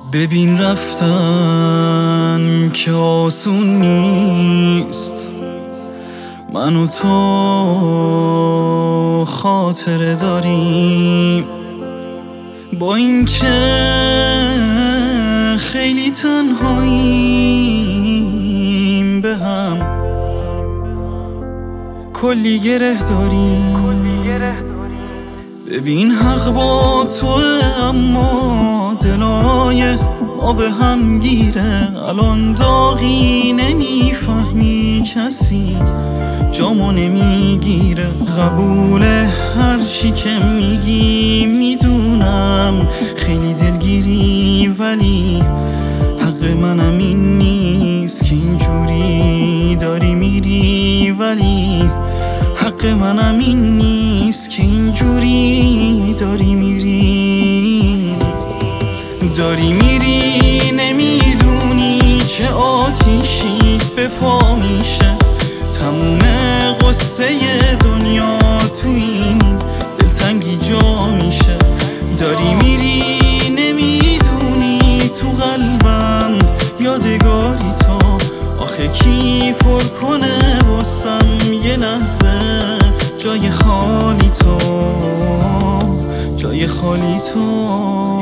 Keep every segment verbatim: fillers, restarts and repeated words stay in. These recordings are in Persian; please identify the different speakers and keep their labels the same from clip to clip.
Speaker 1: ببین رفتن که آسون نیست، من و تو خاطره داریم، با این که خیلی تنهاییم به هم کلی گره داریم. ببین حق با توه اما دلای ما به هم گیره، الان داغی نمیفهمی کسی جامو نمیگیره. قبول هر چی که میگی میدونم خیلی دلگیری، ولی حق منم این نیست که اینجوری داری میری، ولی حق منم این نیست که اینجوری داری میری. داری میری نمیدونی چه آتیشی به پا میشه، تموم قصه دنیا تو این دلتنگی جا میشه. داری میری نمیدونی تو قلبم یادگاری تو، آخه کی پر کنه واسم یه لحظه جای خالی تو، جای خالی تو.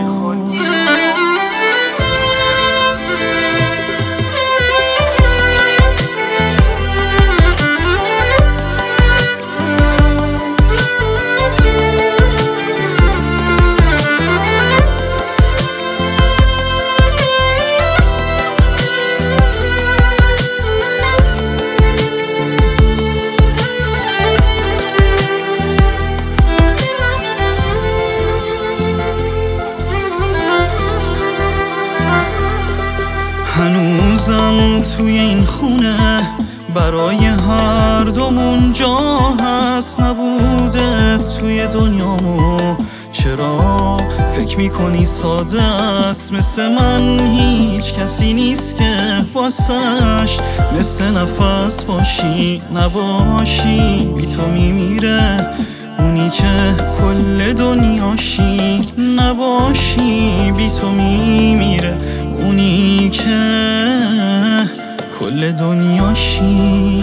Speaker 1: هنوزم توی این خونه برای هر دومون جا هست، نبوده توی دنیامو چرا فکر میکنی ساده است؟ مثل من هیچ کسی نیست که واسش مثل نفس باشی نباشی. بی تو میمیره اونی که کل دنیاشی، نباشی بی تو میمیره اونی که کل دنیاشی.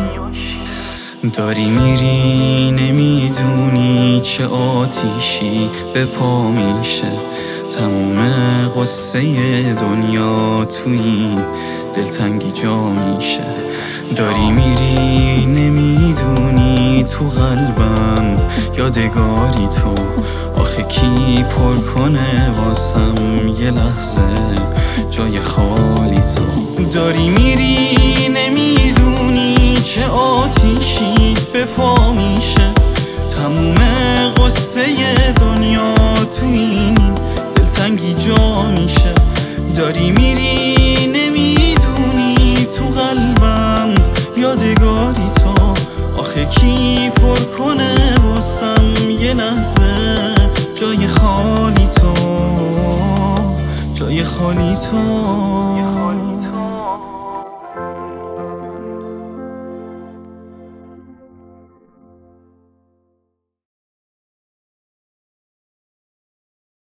Speaker 1: داری میری نمیدونی چه آتیشی به پا میشه، تموم قصه دنیا تو این دلتنگی جا میشه. داری میری نمیدونی تو قلبم یادگاری تو، آخه کی پر کنه واسم یه لحظه جای خالی تو. داری میری نمیدونی چه آتیشی به پا میشه، تموم قصه دنیا تو این دلتنگی جا میشه. داری میری نمیدونی تو قلبم یادگاری تو، آخه کی پر کنه واسم یه لحظه جای خالی تو، جای خالی تو.